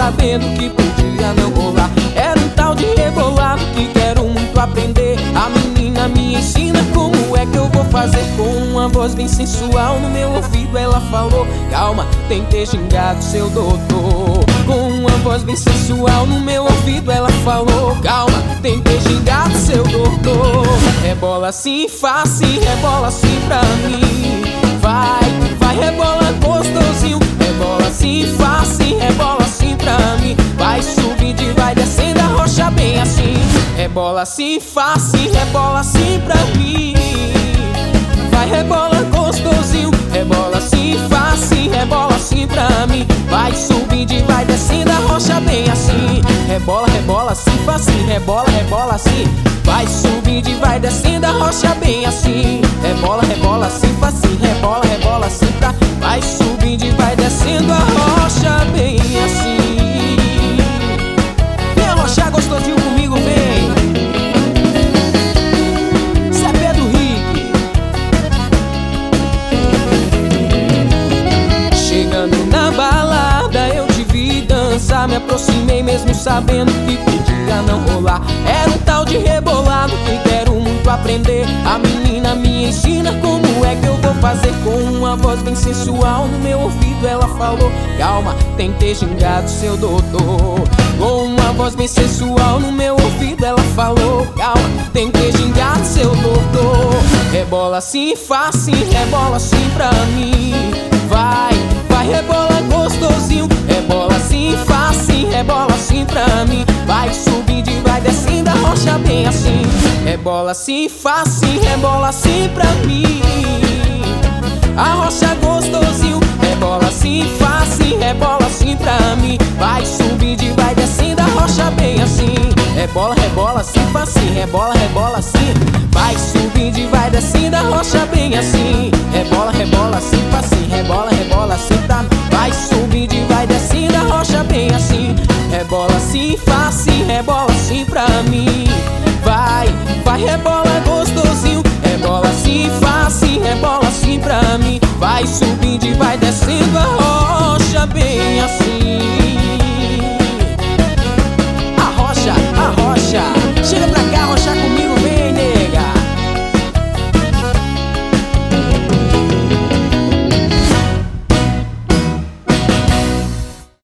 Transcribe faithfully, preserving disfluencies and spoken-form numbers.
sabendo que podia não rolar. Era um tal de rebolado que quero muito aprender. A menina me ensina como é que eu vou fazer. Com uma voz bem sensual no meu ouvido ela falou: calma, tentei xingar do seu doutor. Com uma voz bem sensual no meu ouvido ela falou: calma, tentei xingar do seu doutor. Rebola assim, fácil, rebola assim pra mim. Vai, vai, rebola gostosinho. Rebola assim, fácil, rebola assim pra mim. Vai subindo e vai descendo a rocha bem assim. Rebola assim, fácil, rebola assim pra mim. Vai, rebola gostosinho. Rebola assim, fácil, rebola assim pra mim. Vai subindo e vai descendo a rocha bem assim. Rebola, rebola assim, fácil, rebola, rebola assim. Vai subindo e vai descendo a rocha bem assim. Rebola, rebola assim, fácil, rebola, rebola assim pra. Vai subindo e vai descendo a rocha bem assim. Vem arrochar gostosinho comigo, vem. Cê é Pedro Rick. Chegando na balada eu te vi dançar. Me aproximei mesmo sabendo que podia não rolar. Era um tal de rebolado que quero muito aprender. A menina me ensina como é que eu vou fazer. Com uma voz bem sensual no meu ouvido ela falou: calma, tentei xingar do seu doutor. Com uma voz bem sensual no meu ouvido ela falou: calma, tentei xingar do seu doutor. Rebola assim, fácil, rebola assim pra mim. Vai, vai, rebola gostosinho. Rebola assim, fácil, rebola assim pra mim. Vai subindo e vai descendo a rocha bem assim. Rebola assim, fácil, rebola assim pra mim. A rocha gostosinho. Rebola assim, fácil, rebola assim pra mim. Vai subindo e vai descendo a rocha bem assim. Rebola, rebola assim, fácil, rebola, rebola assim. Vai subindo e vai descendo a rocha bem assim. Rebola, rebola assim, fácil, rebola, rebola assim pra mim. Vai subindo e vai descendo a rocha bem assim. Rebola assim, fácil, rebola assim pra mim. Vai, vai, rebola gostosinho. Rebola assim, fácil, rebola assim pra mim. Vai subindo e vai descendo